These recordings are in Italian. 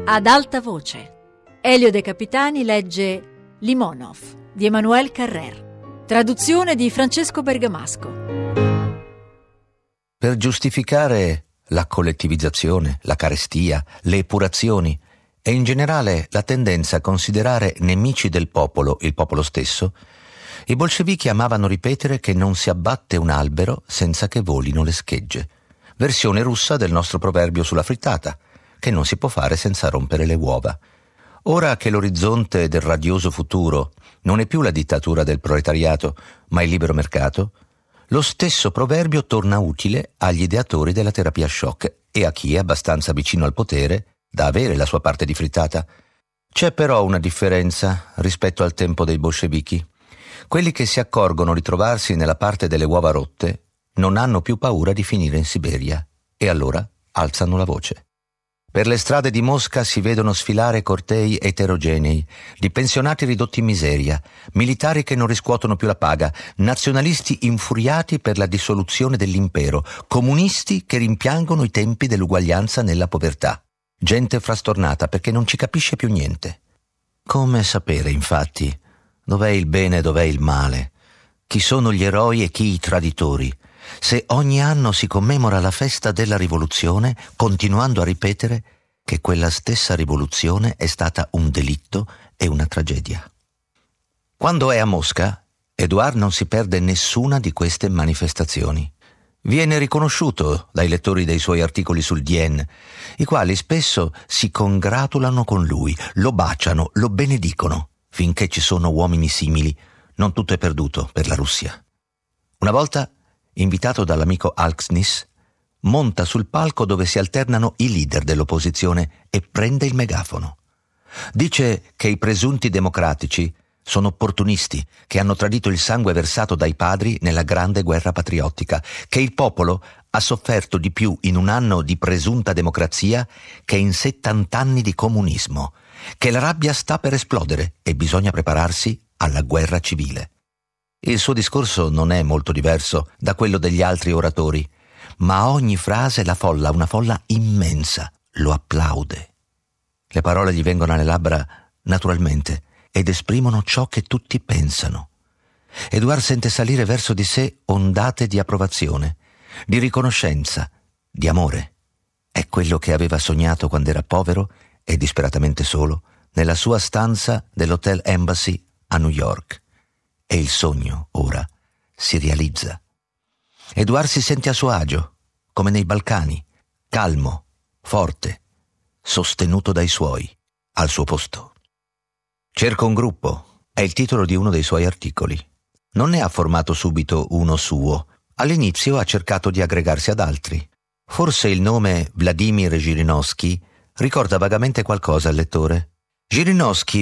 Ad alta voce. Elio De Capitani legge Limonov di Emmanuel Carrère. Traduzione di Francesco Bergamasco. Per giustificare la collettivizzazione, la carestia, le epurazioni e in generale la tendenza a considerare nemici del popolo il popolo stesso, i bolscevichi amavano ripetere che non si abbatte un albero senza che volino le schegge, versione russa del nostro proverbio sulla frittata, che non si può fare senza rompere le uova. Ora che l'orizzonte del radioso futuro non è più la dittatura del proletariato, ma il libero mercato, lo stesso proverbio torna utile agli ideatori della terapia shock e a chi è abbastanza vicino al potere da avere la sua parte di frittata. C'è però una differenza rispetto al tempo dei bolscevichi. Quelli che si accorgono di trovarsi nella parte delle uova rotte non hanno più paura di finire in Siberia e allora alzano la voce. Per le strade di Mosca si vedono sfilare cortei eterogenei, di pensionati ridotti in miseria, militari che non riscuotono più la paga, nazionalisti infuriati per la dissoluzione dell'impero, comunisti che rimpiangono i tempi dell'uguaglianza nella povertà, gente frastornata perché non ci capisce più niente. Come sapere, infatti, dov'è il bene e dov'è il male, chi sono gli eroi e chi i traditori, se ogni anno si commemora la festa della rivoluzione continuando a ripetere che quella stessa rivoluzione è stata un delitto e una tragedia. Quando è a Mosca, Édouard non si perde nessuna di queste manifestazioni. Viene riconosciuto dai lettori dei suoi articoli sul Dien, i quali spesso si congratulano con lui, lo baciano, lo benedicono. Finché ci sono uomini simili, non tutto è perduto per la Russia. Una volta, invitato dall'amico Alksnis, monta sul palco dove si alternano i leader dell'opposizione e prende il megafono. Dice che i presunti democratici sono opportunisti che hanno tradito il sangue versato dai padri nella grande guerra patriottica, che il popolo ha sofferto di più in un anno di presunta democrazia che in 70 anni di comunismo, che la rabbia sta per esplodere e bisogna prepararsi alla guerra civile. Il suo discorso non è molto diverso da quello degli altri oratori, ma a ogni frase la folla, una folla immensa, lo applaude. Le parole gli vengono alle labbra naturalmente ed esprimono ciò che tutti pensano. Édouard sente salire verso di sé ondate di approvazione, di riconoscenza, di amore. È quello che aveva sognato quando era povero e disperatamente solo nella sua stanza dell'Hotel Embassy a New York. E il sogno, ora, si realizza. Édouard si sente a suo agio, come nei Balcani, calmo, forte, sostenuto dai suoi, al suo posto. Cerco un gruppo, è il titolo di uno dei suoi articoli. Non ne ha formato subito uno suo. All'inizio ha cercato di aggregarsi ad altri. Forse il nome Vladimir Zhirinovsky ricorda vagamente qualcosa al lettore. Zhirinovsky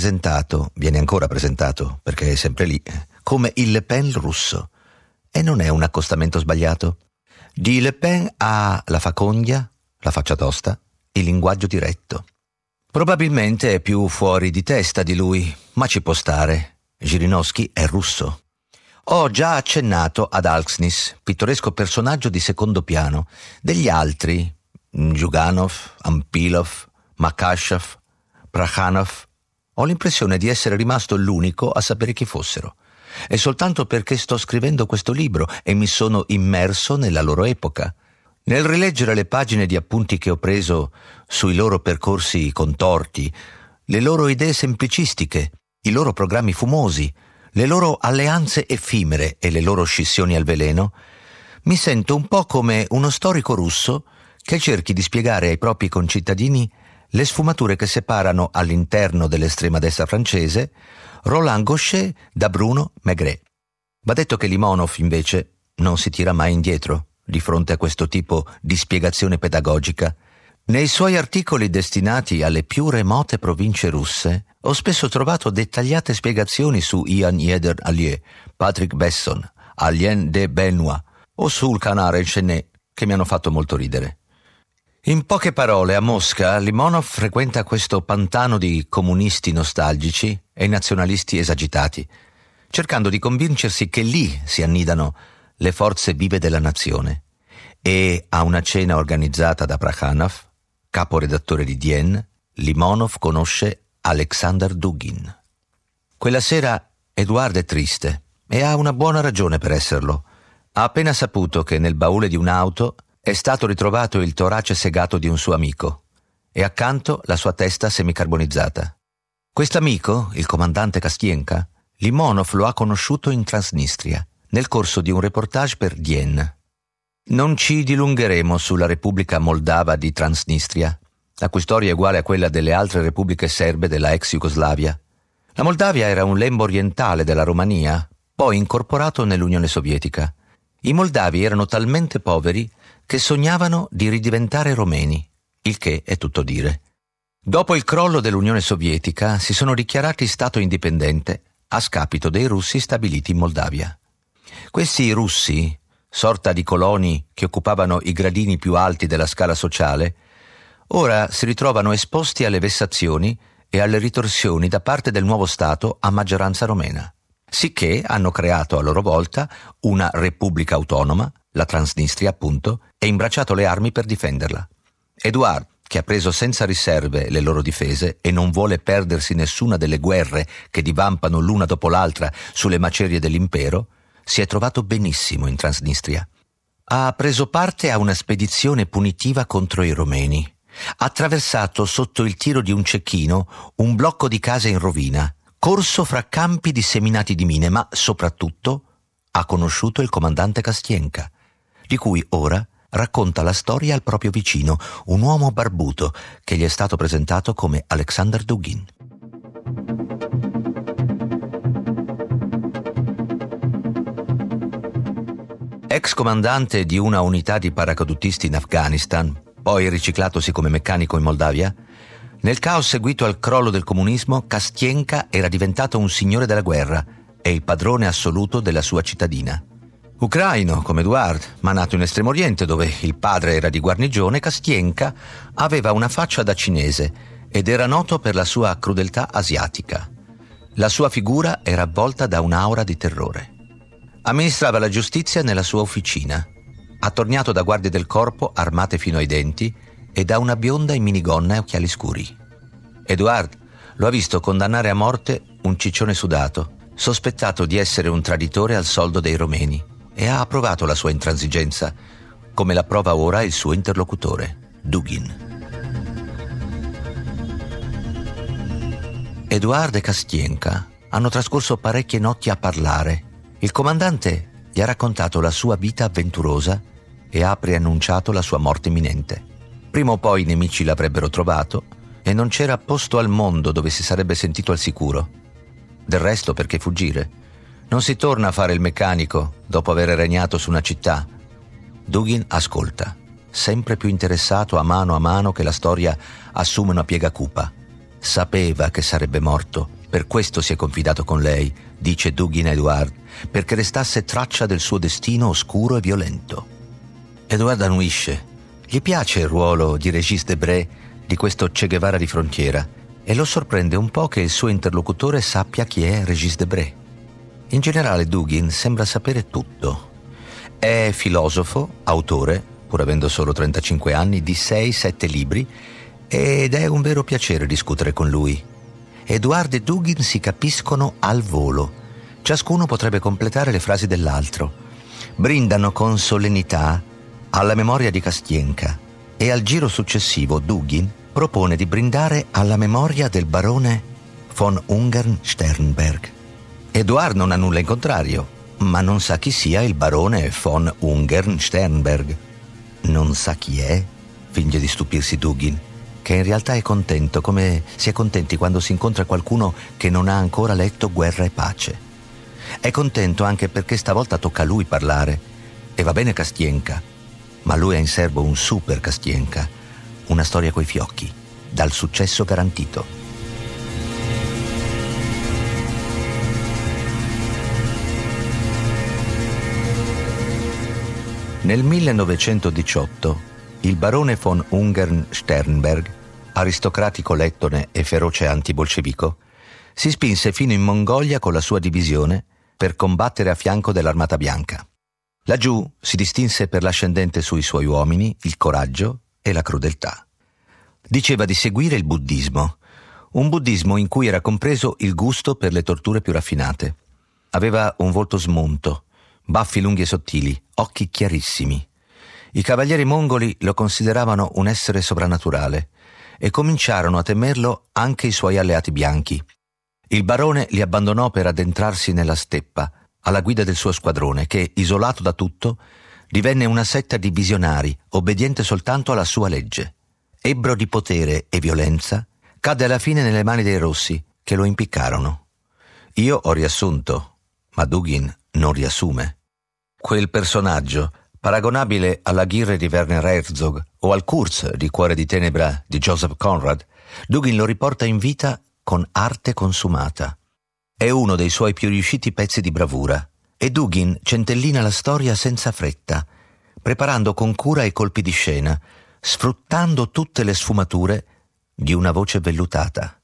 viene ancora presentato, perché è sempre lì, come il Le Pen russo. E non è un accostamento sbagliato. Di Le Pen ha la facogna, la faccia tosta, il linguaggio diretto. Probabilmente è più fuori di testa di lui, ma ci può stare. Zhirinovsky è russo. Ho già accennato ad Alksnis, pittoresco personaggio di secondo piano. Degli altri, Zhuganov, Ampilov, Makashov, Prakhanov, ho l'impressione di essere rimasto l'unico a sapere chi fossero. È soltanto perché sto scrivendo questo libro e mi sono immerso nella loro epoca. Nel rileggere le pagine di appunti che ho preso sui loro percorsi contorti, le loro idee semplicistiche, i loro programmi fumosi, le loro alleanze effimere e le loro scissioni al veleno, mi sento un po' come uno storico russo che cerchi di spiegare ai propri concittadini le sfumature che separano all'interno dell'estrema destra francese Roland Gauchet da Bruno Maigret. Va detto che Limonov, invece, non si tira mai indietro di fronte a questo tipo di spiegazione pedagogica. Nei suoi articoli destinati alle più remote province russe ho spesso trovato dettagliate spiegazioni su Ian Yeder Allier, Patrick Besson, Alain de Benoit o sul canale Chenet, che mi hanno fatto molto ridere. In poche parole, a Mosca, Limonov frequenta questo pantano di comunisti nostalgici e nazionalisti esagitati, cercando di convincersi che lì si annidano le forze vive della nazione, e a una cena organizzata da Prakhanov, caporedattore di Dien, Limonov conosce Alexander Dugin. Quella sera Eduard è triste e ha una buona ragione per esserlo. Ha appena saputo che nel baule di un'auto è stato ritrovato il torace segato di un suo amico e accanto la sua testa semicarbonizzata. Quest'amico, il comandante Kastienka, Limonov lo ha conosciuto in Transnistria, nel corso di un reportage per Dien. Non ci dilungheremo sulla Repubblica Moldava di Transnistria, la cui storia è uguale a quella delle altre repubbliche serbe della ex Jugoslavia. La Moldavia era un lembo orientale della Romania, poi incorporato nell'Unione Sovietica. I moldavi erano talmente poveri che sognavano di ridiventare romeni, il che è tutto dire. Dopo il crollo dell'Unione Sovietica si sono dichiarati Stato indipendente a scapito dei russi stabiliti in Moldavia. Questi russi, sorta di coloni che occupavano i gradini più alti della scala sociale, ora si ritrovano esposti alle vessazioni e alle ritorsioni da parte del nuovo Stato a maggioranza romena, sicché hanno creato a loro volta una repubblica autonoma, la Transnistria appunto, e imbracciato le armi per difenderla. Eduard, che ha preso senza riserve le loro difese e non vuole perdersi nessuna delle guerre che divampano l'una dopo l'altra sulle macerie dell'impero, si è trovato benissimo in Transnistria. Ha preso parte a una spedizione punitiva contro i romeni. Ha attraversato sotto il tiro di un cecchino un blocco di case in rovina, corso fra campi disseminati di mine, ma soprattutto ha conosciuto il comandante Kastienka, di cui ora racconta la storia al proprio vicino, un uomo barbuto che gli è stato presentato come Alexander Dugin. Ex comandante di una unità di paracadutisti in Afghanistan, poi riciclatosi come meccanico in Moldavia, nel caos seguito al crollo del comunismo, Kastienka era diventato un signore della guerra e il padrone assoluto della sua cittadina. Ucraino come Eduard, ma nato in Estremo Oriente dove il padre era di guarnigione, Kastienka aveva una faccia da cinese ed era noto per la sua crudeltà asiatica. La sua figura era avvolta da un'aura di terrore. Amministrava la giustizia nella sua officina, attorniato da guardie del corpo armate fino ai denti e da una bionda in minigonna e occhiali scuri. Eduard lo ha visto condannare a morte un ciccione sudato, sospettato di essere un traditore al soldo dei romeni, e ha approvato la sua intransigenza, come la prova ora il suo interlocutore, Dugin. Eduard e Kastienka hanno trascorso parecchie notti a parlare. Il comandante gli ha raccontato la sua vita avventurosa e ha preannunciato la sua morte imminente. Prima o poi i nemici l'avrebbero trovato e non c'era posto al mondo dove si sarebbe sentito al sicuro. Del resto, perché fuggire? Non si torna a fare il meccanico dopo aver regnato su una città. Dugin ascolta, sempre più interessato a mano che la storia assume una piega cupa. Sapeva che sarebbe morto, per questo si è confidato con lei, dice Dugin a Eduard, perché restasse traccia del suo destino oscuro e violento. Eduard annuisce. Gli piace il ruolo di Régis Debray, di questo Che Guevara di frontiera, e lo sorprende un po' che il suo interlocutore sappia chi è Régis Debray. In generale Dugin sembra sapere tutto. È filosofo, autore, pur avendo solo 35 anni, di 6-7 libri, ed è un vero piacere discutere con lui. Eduard e Dugin si capiscono al volo. Ciascuno potrebbe completare le frasi dell'altro. Brindano con solennità alla memoria di Kastienka e al giro successivo Dugin propone di brindare alla memoria del barone von Ungern-Sternberg. Eduard non ha nulla in contrario, ma non sa chi sia il barone von Ungern-Sternberg. Non sa chi è? Finge di stupirsi Dugin, che in realtà è contento, come si è contenti quando si incontra qualcuno che non ha ancora letto Guerra e Pace. È contento anche perché stavolta tocca a lui parlare, e va bene Kastienka, ma lui ha in serbo un super Kastienka, una storia coi fiocchi, dal successo garantito. Nel 1918 il barone von Ungern-Sternberg, aristocratico lettone e feroce antibolscevico, si spinse fino in Mongolia con la sua divisione per combattere a fianco dell'Armata Bianca. Laggiù si distinse per l'ascendente sui suoi uomini, il coraggio e la crudeltà. Diceva di seguire il buddismo, un buddismo in cui era compreso il gusto per le torture più raffinate. Aveva un volto smunto, baffi lunghi e sottili, occhi chiarissimi. I cavalieri mongoli lo consideravano un essere sovrannaturale e cominciarono a temerlo anche i suoi alleati bianchi. Il barone li abbandonò per addentrarsi nella steppa, alla guida del suo squadrone, che, isolato da tutto, divenne una setta di visionari, obbediente soltanto alla sua legge. Ebbro di potere e violenza, cadde alla fine nelle mani dei Rossi, che lo impiccarono. Io ho riassunto, ma Dugin non riassume. Quel personaggio, paragonabile all'Aguirre di Werner Herzog o al Kurz di Cuore di Tenebra di Joseph Conrad, Dugin lo riporta in vita con arte consumata. È uno dei suoi più riusciti pezzi di bravura e Dugin centellina la storia senza fretta, preparando con cura i colpi di scena, sfruttando tutte le sfumature di una voce vellutata.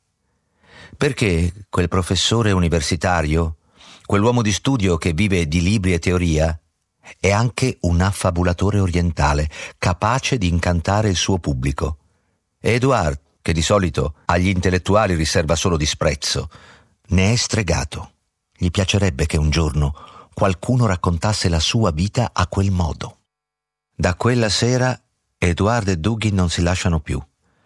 Perché quel professore universitario, quell'uomo di studio che vive di libri e teoria, è anche un affabulatore orientale, capace di incantare il suo pubblico. E Edouard, che di solito agli intellettuali riserva solo disprezzo, ne è stregato. Gli piacerebbe che un giorno qualcuno raccontasse la sua vita a quel modo. Da quella sera Edouard e Dugin non si lasciano più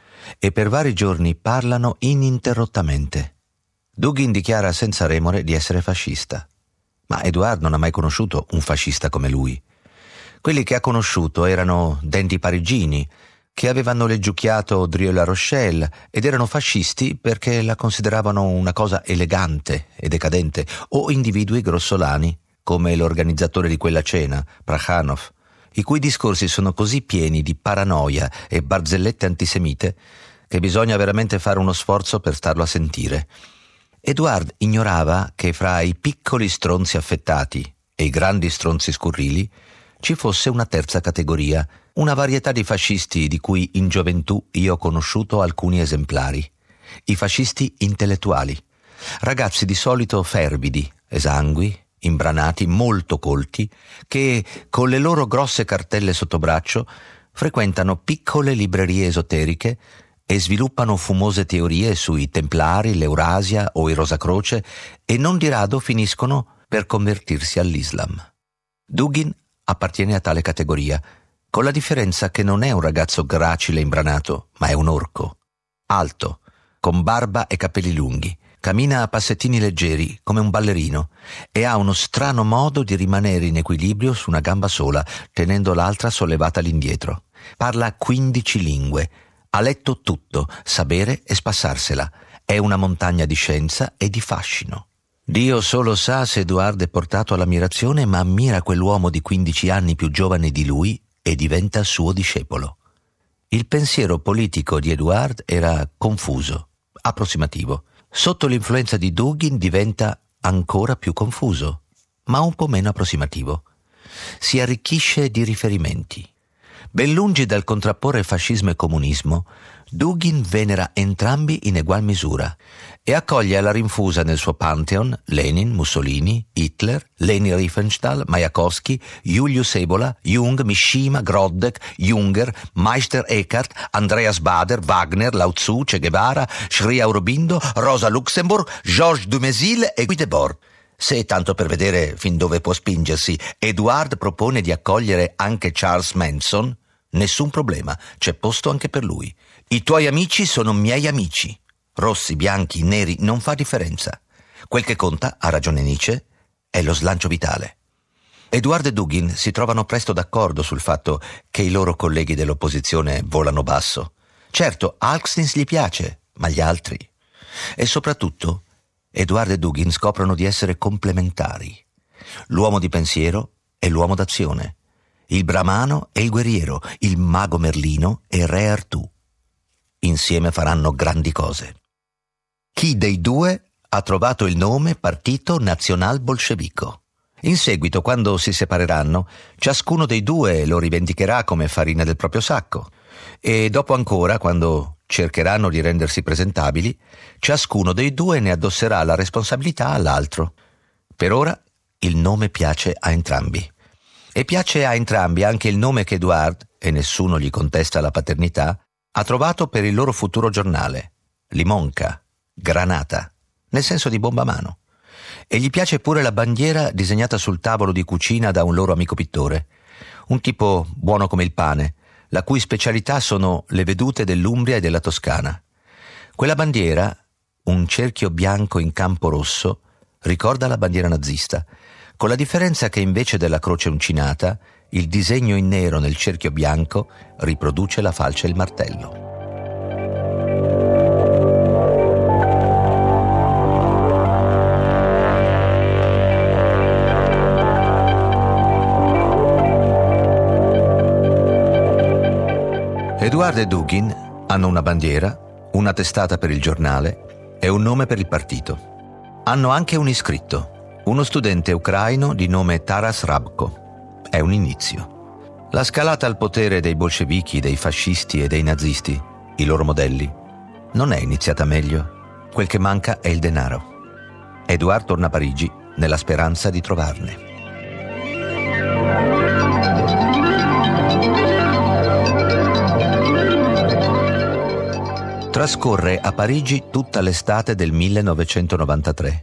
e per vari giorni parlano ininterrottamente. Dugin dichiara senza remore di essere fascista, ma Edouard non ha mai conosciuto un fascista come lui. Quelli che ha conosciuto erano dandy parigini che avevano leggiucchiato Drieux-La Rochelle ed erano fascisti perché la consideravano una cosa elegante e decadente, o individui grossolani come l'organizzatore di quella cena, Plekhanov, i cui discorsi sono così pieni di paranoia e barzellette antisemite che bisogna veramente fare uno sforzo per starlo a sentire. Edouard ignorava che fra i piccoli stronzi affettati e i grandi stronzi scurrili ci fosse una terza categoria, una varietà di fascisti di cui in gioventù io ho conosciuto alcuni esemplari. I fascisti intellettuali, ragazzi di solito fervidi, esangui, imbranati, molto colti, che con le loro grosse cartelle sotto braccio frequentano piccole librerie esoteriche e sviluppano fumose teorie sui Templari, l'Eurasia o i Rosacroce e non di rado finiscono per convertirsi all'Islam. Dugin appartiene a tale categoria, con la differenza che non è un ragazzo gracile e imbranato, ma è un orco. Alto, con barba e capelli lunghi, cammina a passettini leggeri come un ballerino e ha uno strano modo di rimanere in equilibrio su una gamba sola, tenendo l'altra sollevata all'indietro. Parla 15 lingue, ha letto tutto, sa bere e spassarsela. È una montagna di scienza e di fascino. Dio solo sa se Edouard è portato all'ammirazione, ma ammira quell'uomo di 15 anni più giovane di lui e diventa suo discepolo. Il pensiero politico di Edouard era confuso, approssimativo. Sotto l'influenza di Dugin diventa ancora più confuso, ma un po' meno approssimativo. Si arricchisce di riferimenti. Ben lungi dal contrapporre fascismo e comunismo, Dugin venera entrambi in egual misura e accoglie alla rinfusa nel suo pantheon Lenin, Mussolini, Hitler, Leni Riefenstahl, Majakovsky, Julius Evola, Jung, Mishima, Grodek, Junger, Meister Eckhart, Andreas Bader, Wagner, Lao Tzu, Che Guevara, Sri Aurobindo, Rosa Luxemburg, Georges Dumézil e Guy Debord. Se, tanto per vedere fin dove può spingersi, Edouard propone di accogliere anche Charles Manson, nessun problema, c'è posto anche per lui. I tuoi amici sono miei amici. Rossi, bianchi, neri, non fa differenza. Quel che conta, ha ragione Nietzsche, è lo slancio vitale. Edouard e Dugin si trovano presto d'accordo sul fatto che i loro colleghi dell'opposizione volano basso. Certo, Alkstins gli piace, ma gli altri? E soprattutto, Edouard e Dugin scoprono di essere complementari. L'uomo di pensiero e l'uomo d'azione. Il bramano e il guerriero, il mago Merlino e il re Artù. Insieme faranno grandi cose. Chi dei due ha trovato il nome Partito Nazional Bolscevico? In seguito, quando si separeranno, ciascuno dei due lo rivendicherà come farina del proprio sacco e dopo ancora, quando cercheranno di rendersi presentabili, ciascuno dei due ne addosserà la responsabilità all'altro. Per ora il nome piace a entrambi. E piace a entrambi anche il nome che Edouard, e nessuno gli contesta la paternità, ha trovato per il loro futuro giornale limonca, granata, nel senso di bomba a mano. E gli piace pure la bandiera disegnata sul tavolo di cucina da un loro amico pittore, un tipo buono come il pane, la cui specialità sono le vedute dell'Umbria e della Toscana. Quella bandiera, un cerchio bianco in campo rosso, ricorda la bandiera nazista, con la differenza che invece della croce uncinata, il disegno in nero nel cerchio bianco riproduce la falce e il martello. Edouard e Dugin hanno una bandiera, una testata per il giornale e un nome per il partito. Hanno anche un iscritto, uno studente ucraino di nome Taras Rabko. È un inizio. La scalata al potere dei bolscevichi, dei fascisti e dei nazisti, i loro modelli, non è iniziata meglio. Quel che manca è il denaro. Edouard torna a Parigi nella speranza di trovarne. Trascorre a Parigi tutta l'estate del 1993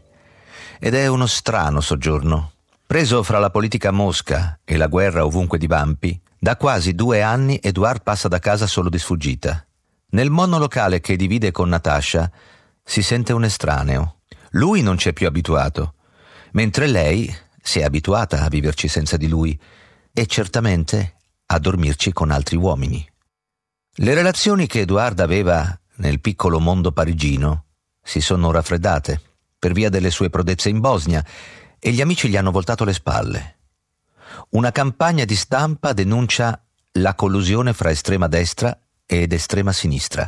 ed è uno strano soggiorno. Preso fra la politica a Mosca e la guerra ovunque divampi, da quasi 2 anni Edouard passa da casa solo di sfuggita. Nel monolocale che divide con Natasha si sente un estraneo. Lui non c'è più abituato, mentre lei si è abituata a viverci senza di lui e certamente a dormirci con altri uomini. Le relazioni che Edouard aveva nel piccolo mondo parigino si sono raffreddate per via delle sue prodezze in Bosnia e gli amici gli hanno voltato le spalle. Una campagna di stampa denuncia la collusione fra estrema destra ed estrema sinistra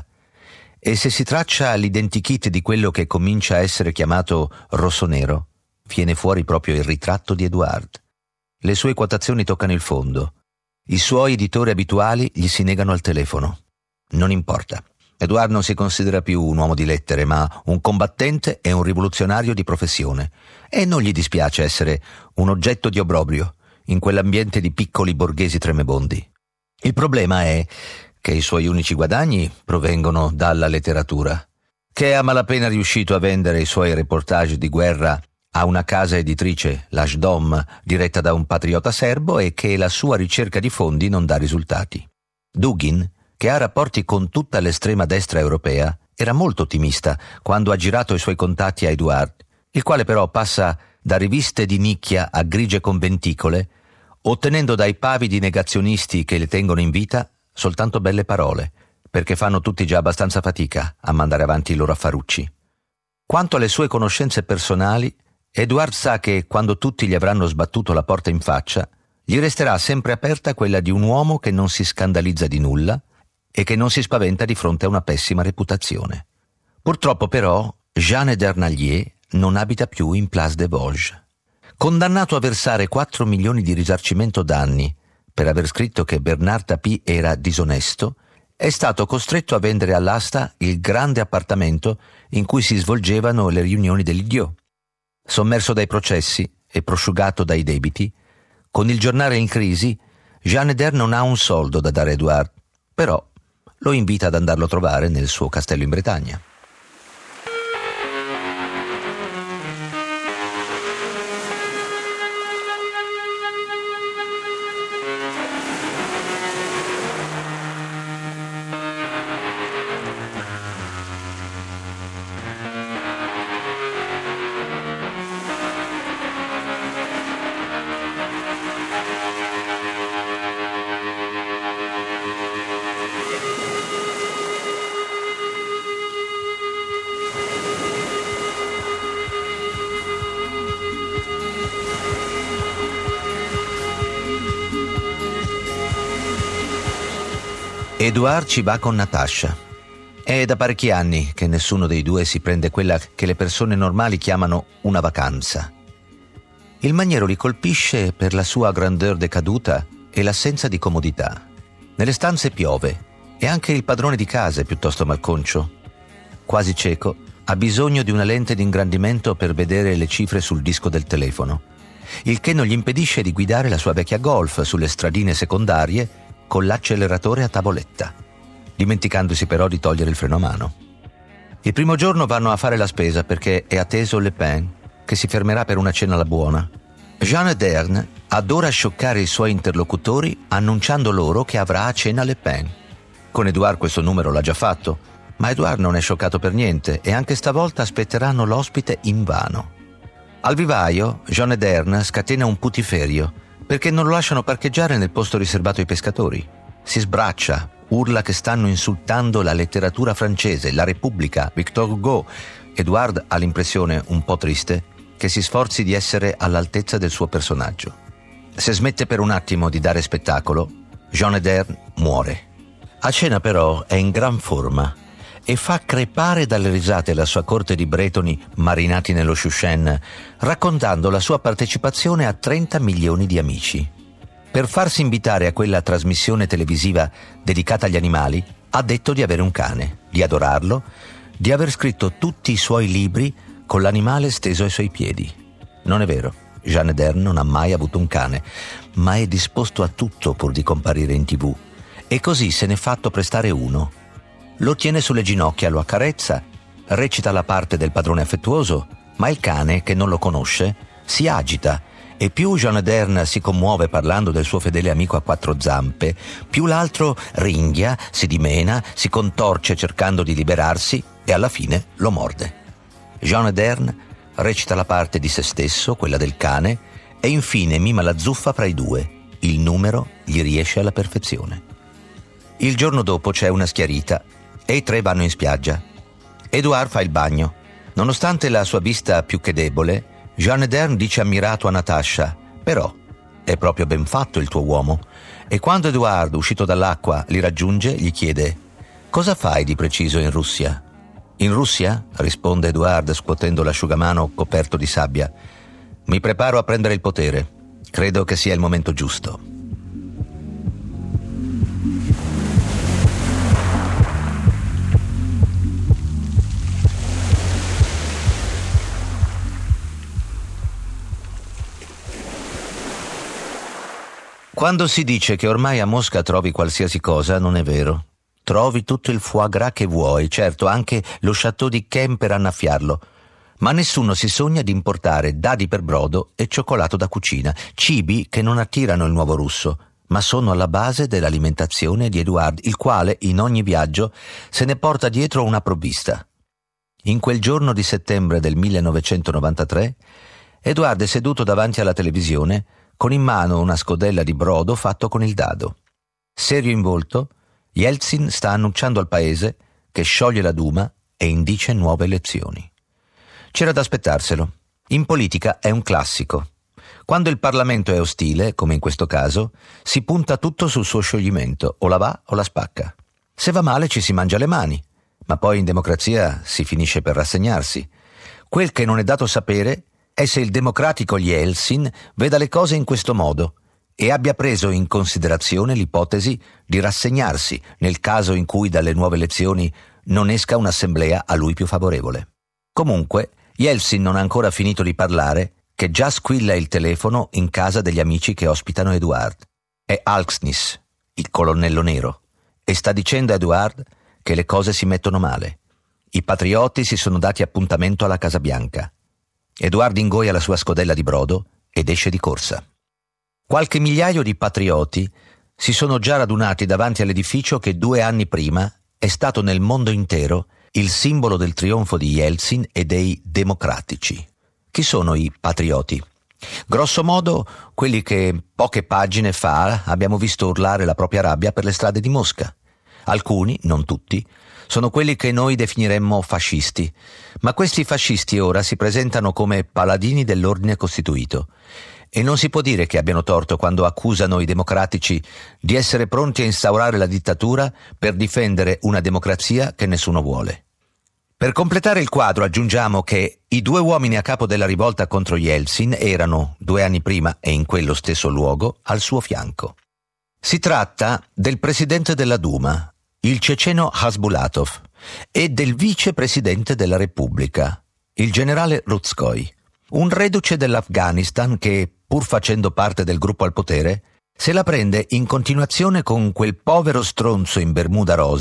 e se si traccia l'identikit di quello che comincia a essere chiamato rossonero, viene fuori proprio il ritratto di Edouard. Le sue quotazioni toccano il fondo. I suoi editori abituali gli si negano al telefono. Non importa. Edouard non si considera più un uomo di lettere, ma un combattente e un rivoluzionario di professione. E non gli dispiace essere un oggetto di obbrobrio in quell'ambiente di piccoli borghesi tremebondi. Il problema è che i suoi unici guadagni provengono dalla letteratura, che è a malapena riuscito a vendere i suoi reportage di guerra a una casa editrice, l'Ashdom, diretta da un patriota serbo, e che la sua ricerca di fondi non dà risultati. Dugin, che ha rapporti con tutta l'estrema destra europea, era molto ottimista quando ha girato i suoi contatti a Edouard, il quale però passa da riviste di nicchia a grigie conventicole, ottenendo dai pavidi negazionisti che le tengono in vita soltanto belle parole, perché fanno tutti già abbastanza fatica a mandare avanti i loro affarucci. Quanto alle sue conoscenze personali, Edouard sa che quando tutti gli avranno sbattuto la porta in faccia, gli resterà sempre aperta quella di un uomo che non si scandalizza di nulla e che non si spaventa di fronte a una pessima reputazione. Purtroppo però Jean Edernalier non abita più in Place des Vosges. Condannato a versare 4 milioni di risarcimento danni per aver scritto che Bernard Tapie era disonesto, è stato costretto a vendere all'asta il grande appartamento in cui si svolgevano le riunioni dell'Idiot. Sommerso dai processi e prosciugato dai debiti, con il giornale in crisi, Jean Eder non ha un soldo da dare a Edouard, però lo invita ad andarlo a trovare nel suo castello in Bretagna. Edouard ci va con Natasha. È da parecchi anni che nessuno dei due si prende quella che le persone normali chiamano una vacanza. Il maniero li colpisce per la sua grandeur decaduta e l'assenza di comodità. Nelle stanze piove e anche il padrone di casa è piuttosto malconcio. Quasi cieco, ha bisogno di una lente di ingrandimento per vedere le cifre sul disco del telefono, il che non gli impedisce di guidare la sua vecchia Golf sulle stradine secondarie con l'acceleratore a tavoletta. dimenticandosi però di togliere il freno a mano. Il primo giorno vanno a fare la spesa perché è atteso Le Pen, che si fermerà per una cena alla buona. Jeanne d'Erne adora scioccare i suoi interlocutori annunciando loro che avrà a cena Le Pen. Con Edouard questo numero l'ha già fatto, ma Edouard non è scioccato per niente e anche stavolta aspetteranno l'ospite invano. Al vivaio, Jeanne d'Erne scatena un putiferio perché non lo lasciano parcheggiare nel posto riservato ai pescatori. Si sbraccia, urla che stanno insultando la letteratura francese, la Repubblica, Victor Hugo. Edouard ha l'impressione, un po' triste, che si sforzi di essere all'altezza del suo personaggio. Se smette per un attimo di dare spettacolo, Jeanne d'Erne muore. A cena però è in gran forma e fa crepare dalle risate la sua corte di bretoni marinati nello chouchen, raccontando la sua partecipazione a 30 milioni di amici. Per farsi invitare a quella trasmissione televisiva dedicata agli animali, ha detto di avere un cane, di adorarlo, di aver scritto tutti i suoi libri con l'animale steso ai suoi piedi. Non è vero, Jeanne d'Erne non ha mai avuto un cane, ma è disposto a tutto pur di comparire in TV. E così se n'è fatto prestare uno. Lo tiene sulle ginocchia, lo accarezza, recita la parte del padrone affettuoso, ma il cane, che non lo conosce, si agita e più Jeanne d'Erne si commuove parlando del suo fedele amico a quattro zampe, più l'altro ringhia, si dimena, si contorce cercando di liberarsi e alla fine lo morde. Jeanne d'Erne recita la parte di se stesso, quella del cane, e infine mima la zuffa fra i due. Il numero gli riesce alla perfezione. Il giorno dopo c'è una schiarita e i tre vanno in spiaggia. Edouard fa il bagno. Nonostante la sua vista più che debole, Jeanne d'Erne dice ammirato a Natasha: «Però è proprio ben fatto il tuo uomo». E quando Edouard, uscito dall'acqua, li raggiunge, gli chiede: «Cosa fai di preciso in Russia?» «In Russia?» risponde Edouard scuotendo l'asciugamano coperto di sabbia. «Mi preparo a prendere il potere. Credo che sia il momento giusto». Quando si dice che ormai a Mosca trovi qualsiasi cosa, non è vero. Trovi tutto il foie gras che vuoi, certo anche lo Château di Caen per annaffiarlo, ma nessuno si sogna di importare dadi per brodo e cioccolato da cucina, cibi che non attirano il nuovo russo, ma sono alla base dell'alimentazione di Edouard, il quale in ogni viaggio se ne porta dietro una provvista. In quel giorno di settembre del 1993, Edouard è seduto davanti alla televisione con in mano una scodella di brodo fatto con il dado. Serio in volto, Yeltsin sta annunciando al paese che scioglie la Duma e indice nuove elezioni. C'era da aspettarselo. In politica è un classico. Quando il Parlamento è ostile, come in questo caso, si punta tutto sul suo scioglimento, o la va o la spacca. Se va male ci si mangia le mani, ma poi in democrazia si finisce per rassegnarsi. Quel che non è dato sapere è se il democratico Yeltsin veda le cose in questo modo e abbia preso in considerazione l'ipotesi di rassegnarsi nel caso in cui dalle nuove elezioni non esca un'assemblea a lui più favorevole. Comunque, Yeltsin non ha ancora finito di parlare che già squilla il telefono in casa degli amici che ospitano Edouard. È Alksnis, il colonnello nero, e sta dicendo a Edouard che le cose si mettono male. I patrioti si sono dati appuntamento alla Casa Bianca. Edouard ingoia la sua scodella di brodo ed esce di corsa. Qualche migliaio di patrioti si sono già radunati davanti all'edificio che 2 anni prima è stato nel mondo intero il simbolo del trionfo di Yeltsin e dei democratici. Chi sono i patrioti? Grosso modo, quelli che poche pagine fa abbiamo visto urlare la propria rabbia per le strade di Mosca. Alcuni, non tutti, sono quelli che noi definiremmo fascisti, ma questi fascisti ora si presentano come paladini dell'ordine costituito e non si può dire che abbiano torto quando accusano i democratici di essere pronti a instaurare la dittatura per difendere una democrazia che nessuno vuole. Per completare il quadro aggiungiamo che i 2 uomini a capo della rivolta contro Yeltsin erano, 2 anni prima e in quello stesso luogo, al suo fianco. Si tratta del presidente della Duma, il ceceno Hasbulatov, e del vicepresidente della Repubblica, il generale Ruzskoi, un reduce dell'Afghanistan che, pur facendo parte del gruppo al potere, se la prende in continuazione con quel povero stronzo in bermuda rosa,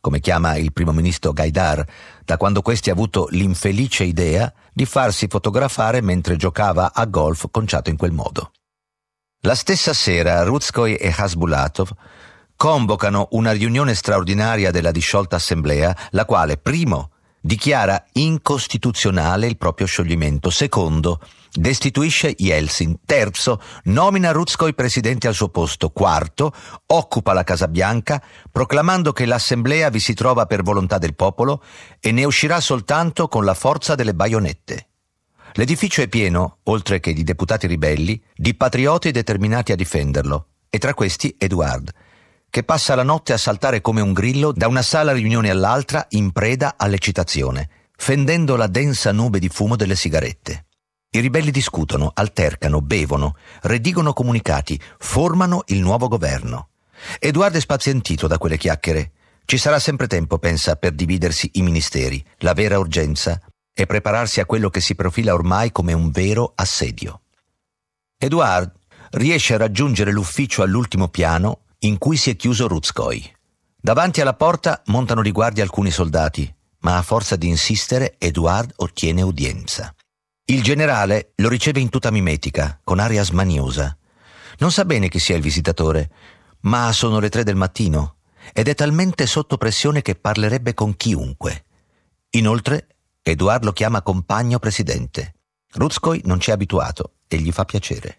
come chiama il primo ministro Gaidar, da quando questi ha avuto l'infelice idea di farsi fotografare mentre giocava a golf conciato in quel modo. La stessa sera Ruzhkoy e Hasbulatov convocano una riunione straordinaria della disciolta assemblea, la quale, primo, dichiara incostituzionale il proprio scioglimento, secondo, destituisce Yeltsin, terzo, nomina Ruzhkoy presidente al suo posto, quarto, occupa la Casa Bianca, proclamando che l'assemblea vi si trova per volontà del popolo e ne uscirà soltanto con la forza delle baionette. L'edificio è pieno, oltre che di deputati ribelli, di patrioti determinati a difenderlo, e tra questi Eduard, che passa la notte a saltare come un grillo da una sala riunione all'altra in preda all'eccitazione, fendendo la densa nube di fumo delle sigarette. I ribelli discutono, altercano, bevono, redigono comunicati, formano il nuovo governo. Eduard è spazientito da quelle chiacchiere. Ci sarà sempre tempo, pensa, per dividersi i ministeri. La vera urgenza è prepararsi a quello che si profila ormai come un vero assedio. Eduard riesce a raggiungere l'ufficio all'ultimo piano in cui si è chiuso Ruzhkoy. Davanti alla porta montano di guardia alcuni soldati, ma a forza di insistere Eduard ottiene udienza. Il generale lo riceve in tuta mimetica, con aria smaniosa. Non sa bene chi sia il visitatore, ma sono le 3 del mattino ed è talmente sotto pressione che parlerebbe con chiunque. Inoltre, Eduard lo chiama compagno presidente. Ruzhkoy non ci è abituato e gli fa piacere.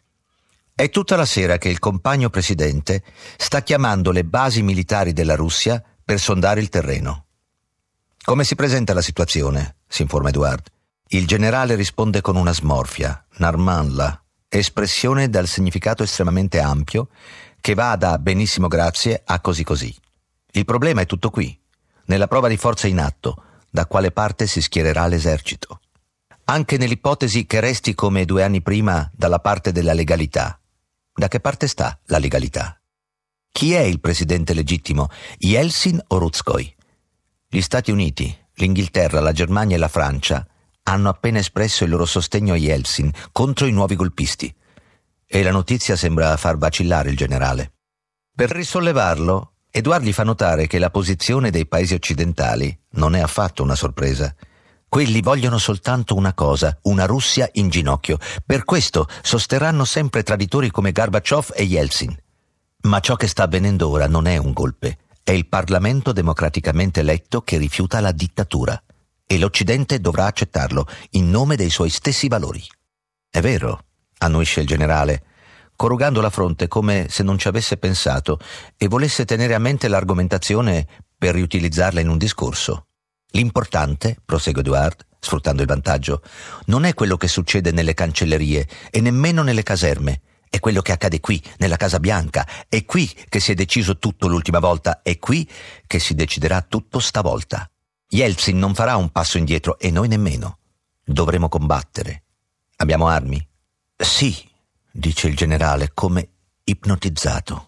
È tutta la sera che il compagno presidente sta chiamando le basi militari della Russia per sondare il terreno. Come si presenta la situazione? Si informa Eduard. Il generale risponde con una smorfia, Narmanla, espressione dal significato estremamente ampio che va da benissimo grazie a così così. Il problema è tutto qui, nella prova di forza in atto, da quale parte si schiererà l'esercito. Anche nell'ipotesi che resti come 2 anni prima dalla parte della legalità. Da che parte sta la legalità? Chi è il presidente legittimo, Yeltsin o Ruzhkoy? Gli Stati Uniti, l'Inghilterra, la Germania e la Francia hanno appena espresso il loro sostegno a Yeltsin contro i nuovi golpisti e la notizia sembra far vacillare il generale. Per risollevarlo, Eduard gli fa notare che la posizione dei paesi occidentali non è affatto una sorpresa. Quelli vogliono soltanto una cosa, una Russia in ginocchio. Per questo sosterranno sempre traditori come Gorbaciov e Yeltsin. Ma ciò che sta avvenendo ora non è un golpe. È il Parlamento democraticamente eletto che rifiuta la dittatura. E l'Occidente dovrà accettarlo in nome dei suoi stessi valori. È vero, annuisce il generale, corrugando la fronte come se non ci avesse pensato e volesse tenere a mente l'argomentazione per riutilizzarla in un discorso. L'importante, prosegue Eduard, sfruttando il vantaggio, non è quello che succede nelle cancellerie e nemmeno nelle caserme. È quello che accade qui, nella Casa Bianca. È qui che si è deciso tutto l'ultima volta. È qui che si deciderà tutto stavolta. Yeltsin non farà un passo indietro e noi nemmeno. Dovremo combattere. Abbiamo armi? Sì, dice il generale, come ipnotizzato.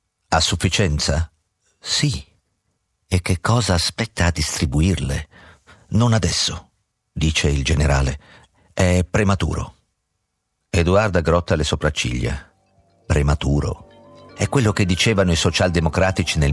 A sufficienza? Sì. E che cosa aspetta a distribuirle? Non adesso, dice il generale. È prematuro. Eduard aggrotta le sopracciglia. Prematuro. È quello che dicevano i socialdemocratici nel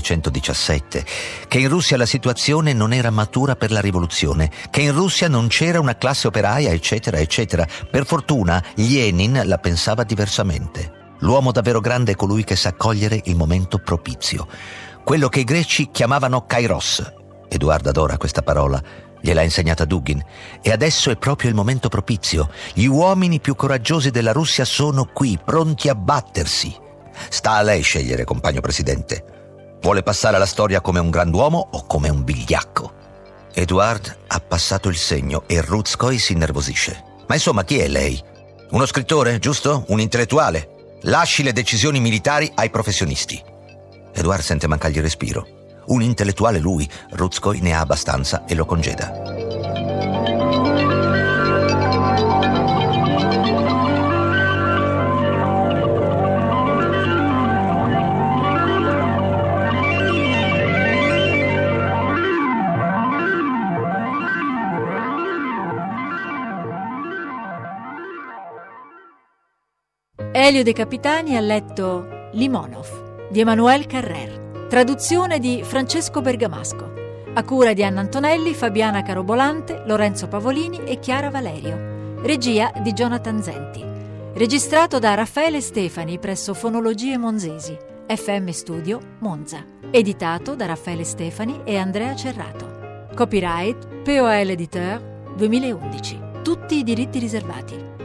1917, che in Russia la situazione non era matura per la rivoluzione, che in Russia non c'era una classe operaia, eccetera, eccetera. Per fortuna Lenin la pensava diversamente. L'uomo davvero grande è colui che sa cogliere il momento propizio. Quello che i greci chiamavano kairos. Eduard adora questa parola, gliel'ha insegnata Dugin. E adesso è proprio il momento propizio. Gli uomini più coraggiosi della Russia sono qui, pronti a battersi. Sta a lei scegliere, compagno presidente. Vuole passare alla storia come un grand'uomo o come un vigliacco? Eduard ha passato il segno e Ruzhkoy si innervosisce. Ma insomma, chi è lei? Uno scrittore, giusto? Un intellettuale? Lasci le decisioni militari ai professionisti. Eduard sente mancargli il respiro. Un intellettuale lui, Ruzhkoy ne ha abbastanza e lo congeda. Elio De Capitani ha letto Limonov di Emmanuel Carrère, Traduzione di Francesco Bergamasco. A cura di Anna Antonelli, Fabiana Carobolante, Lorenzo Pavolini e Chiara Valerio. Regia di Jonathan Zenti. Registrato da Raffaele Stefani presso Fonologie Monzesi, FM Studio, Monza. Editato da Raffaele Stefani e Andrea Cerrato. Copyright POL Editeur 2011. Tutti i diritti riservati.